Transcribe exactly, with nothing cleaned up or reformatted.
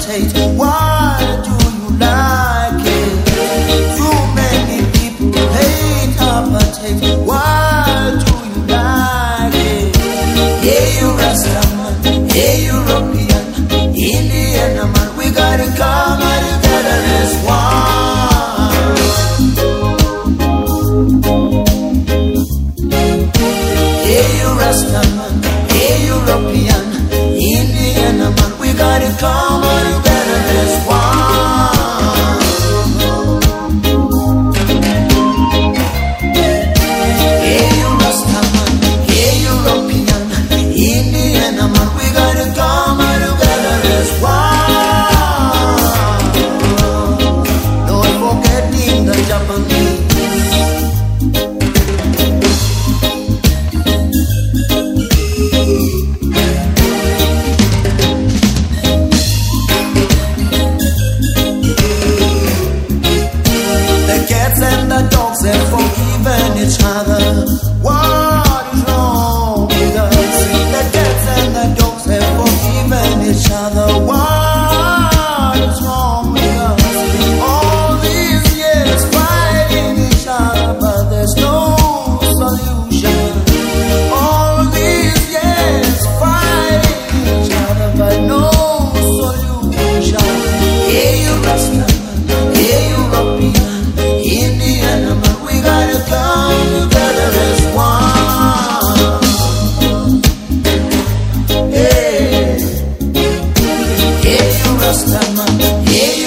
imitate. Why do you like it? Too many people hate apartheid. Why do you like it? Hey, you Rastaman, hey, European, Indian man, we gotta come together as one. Hey, you Rastaman, hey, European, Indian man, we gotta come together as one. Hey, you Rastaman, hey, European, Indian man, we gotta come together as one. Don't forget the Japanese. They're forgiving each other. What is wrong with us? The cats and the dogs have forgiven each other. What is wrong with us? All these years fighting each other, but there's no solution. All these years fighting each other, but no solution. Hey, you Rastaman, hey, European, Indian man, we gotta come together as one. Hey, hey, you Rastaman, hey,